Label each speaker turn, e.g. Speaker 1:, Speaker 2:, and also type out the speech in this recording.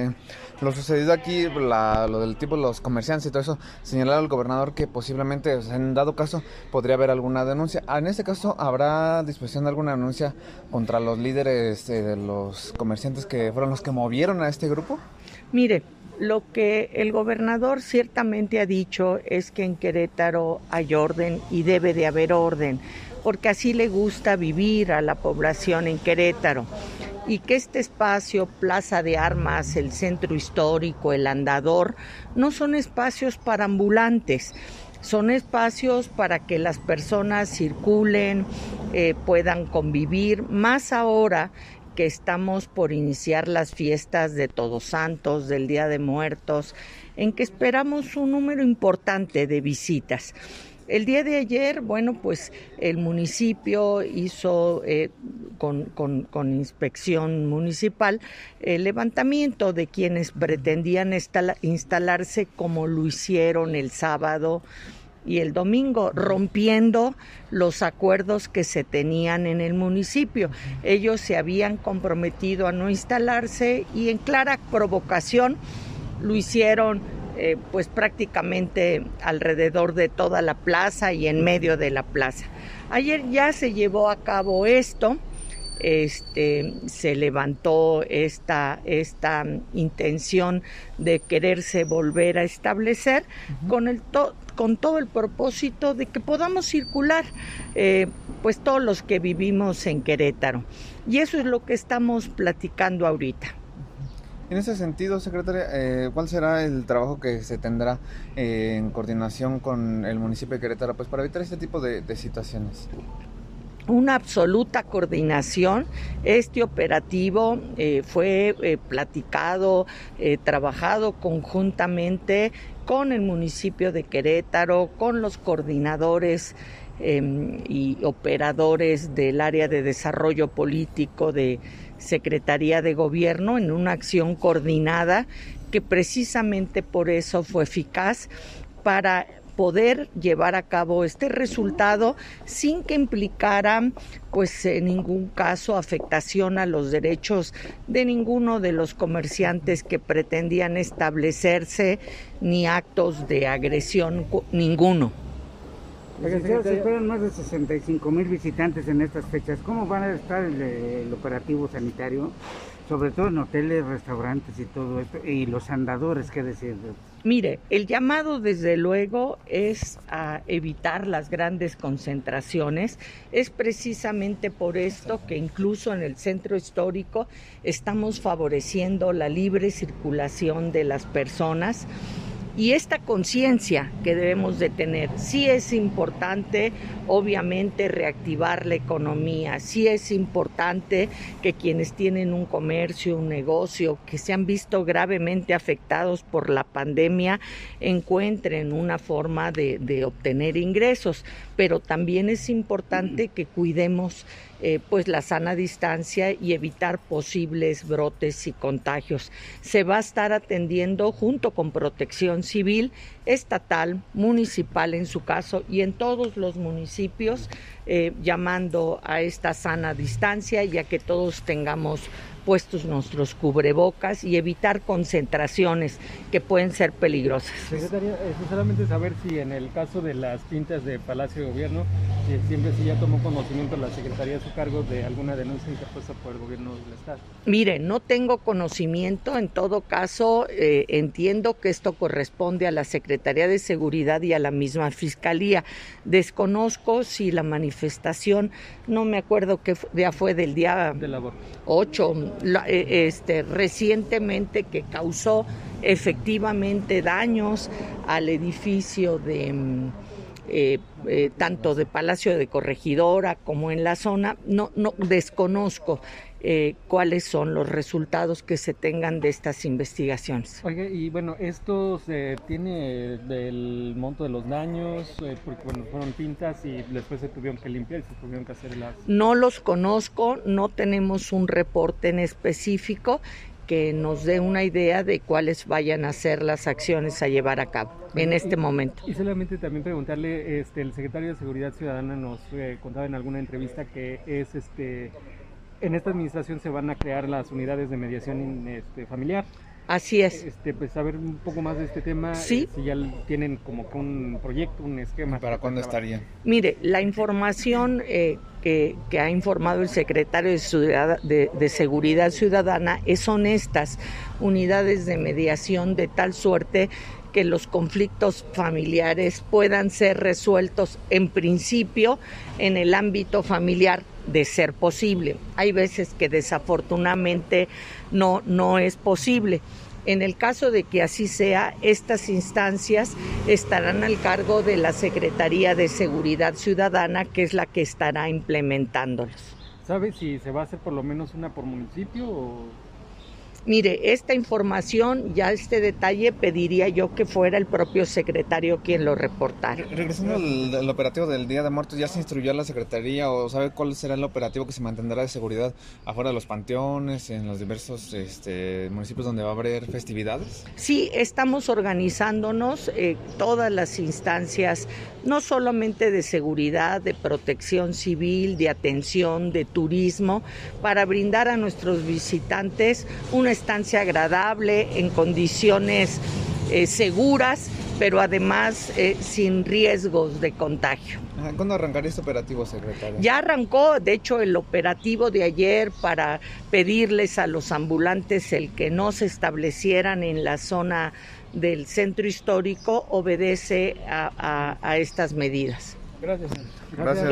Speaker 1: lo sucedido aquí, lo del tipo, los comerciantes y todo eso, señalar al gobernador que posiblemente, o sea, en dado caso, podría haber alguna denuncia. En este caso, ¿habrá disposición de alguna denuncia contra los líderes de los comerciantes que fueron los que movieron a este grupo?
Speaker 2: Mire, lo que el gobernador ciertamente ha dicho es que en Querétaro hay orden y debe de haber orden, porque así le gusta vivir a la población en Querétaro, y que este espacio, Plaza de Armas, el centro histórico, el Andador, no son espacios para ambulantes, son espacios para que las personas circulen, puedan convivir, más ahora que estamos por iniciar las fiestas de Todos Santos, del Día de Muertos, en que esperamos un número importante de visitas. El día de ayer, bueno, pues el municipio hizo con inspección municipal el levantamiento de quienes pretendían instalarse como lo hicieron el sábado y el domingo, rompiendo los acuerdos que se tenían en el municipio. Ellos se habían comprometido a no instalarse y en clara provocación lo hicieron pues prácticamente alrededor de toda la plaza y en medio de la plaza. Ayer ya se llevó a cabo esto. Se levantó esta intención de quererse volver a establecer con todo el propósito de que podamos circular pues todos los que vivimos en Querétaro, y eso es lo que estamos platicando ahorita.
Speaker 1: En ese sentido, secretaria, ¿cuál será el trabajo que se tendrá en coordinación con el municipio de Querétaro pues para evitar este tipo de situaciones?
Speaker 2: Una absoluta coordinación. Este operativo fue platicado, trabajado conjuntamente con el municipio de Querétaro, con los coordinadores y operadores del área de desarrollo político de Secretaría de Gobierno, en una acción coordinada que precisamente por eso fue eficaz para poder llevar a cabo este resultado sin que implicara pues en ningún caso afectación a los derechos de ninguno de los comerciantes que pretendían establecerse, ni actos de agresión ninguno.
Speaker 3: Se esperan más de 65,000 visitantes en estas fechas. ¿Cómo van a estar el operativo sanitario? Sobre todo en hoteles, restaurantes y todo esto, y los andadores, ¿qué decir?
Speaker 2: Mire, el llamado desde luego es a evitar las grandes concentraciones. Es precisamente por esto que incluso en el centro histórico estamos favoreciendo la libre circulación de las personas. Y esta conciencia que debemos de tener, sí es importante obviamente reactivar la economía, sí es importante que quienes tienen un comercio, un negocio, que se han visto gravemente afectados por la pandemia, encuentren una forma de obtener ingresos, pero también es importante que cuidemos pues la sana distancia y evitar posibles brotes y contagios. Se va a estar atendiendo junto con Protección Civil, estatal, municipal en su caso, y en todos los municipios, llamando a esta sana distancia y a que todos tengamos puestos nuestros cubrebocas y evitar concentraciones que pueden ser peligrosas.
Speaker 4: Secretaria, solamente saber si en el caso de las pintas de Palacio de Gobierno, siempre si ya tomó conocimiento la Secretaría a su cargo de alguna denuncia interpuesta por el gobierno del Estado.
Speaker 2: Mire, no tengo conocimiento, en todo caso entiendo que esto corresponde a la Secretaría de Seguridad y a la misma Fiscalía. Desconozco si la manifestación, no me acuerdo qué día fue, del día
Speaker 4: del aborto
Speaker 2: 8, recientemente, que causó efectivamente daños al edificio de tanto de Palacio de Corregidora como en la zona. No desconozco cuáles son los resultados que se tengan de estas investigaciones.
Speaker 4: Oiga, y bueno, ¿esto se tiene del monto de los daños? Porque bueno, fueron pintas y después se tuvieron que limpiar y se tuvieron que hacer las...
Speaker 2: No los conozco, no tenemos un reporte en específico que nos dé una idea de cuáles vayan a ser las acciones a llevar a cabo en este momento.
Speaker 4: Y solamente también preguntarle, el secretario de Seguridad Ciudadana nos contaba en alguna entrevista que es en esta administración se van a crear las unidades de mediación familiar.
Speaker 2: Así es.
Speaker 4: Pues saber un poco más de este tema,
Speaker 2: Sí.
Speaker 4: Si ya tienen como que un proyecto, un esquema.
Speaker 1: ¿Para cuándo estaría?
Speaker 2: Mire, la información que ha informado el secretario de Seguridad Ciudadana son estas unidades de mediación de tal suerte que los conflictos familiares puedan ser resueltos en principio en el ámbito familiar, de ser posible. Hay veces que desafortunadamente no es posible. En el caso de que así sea, estas instancias estarán al cargo de la Secretaría de Seguridad Ciudadana, que es la que estará implementándolos.
Speaker 4: ¿Sabe si se va a hacer por lo menos una por municipio o...?
Speaker 2: Mire, esta información, ya este detalle, pediría yo que fuera el propio secretario quien lo reportara.
Speaker 1: Regresando al operativo del Día de Muertos, ¿ya se instruyó a la Secretaría o sabe cuál será el operativo que se mantendrá de seguridad afuera de los panteones, en los diversos municipios donde va a haber festividades?
Speaker 2: Sí, estamos organizándonos, todas las instancias, no solamente de seguridad, de protección civil, de atención, de turismo, para brindar a nuestros visitantes una estancia agradable, en condiciones seguras, pero además sin riesgos de contagio.
Speaker 1: ¿Cuándo arrancaría este operativo, secretario?
Speaker 2: Ya arrancó, de hecho, el operativo de ayer para pedirles a los ambulantes el que no se establecieran en la zona del centro histórico obedece a estas medidas.
Speaker 4: Gracias.
Speaker 1: Gracias.